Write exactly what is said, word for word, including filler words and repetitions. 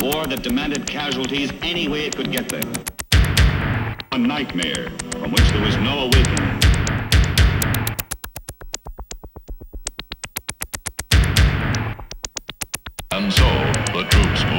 A war that demanded casualties any way it could get them. A nightmare from which there was no awakening. And so the troops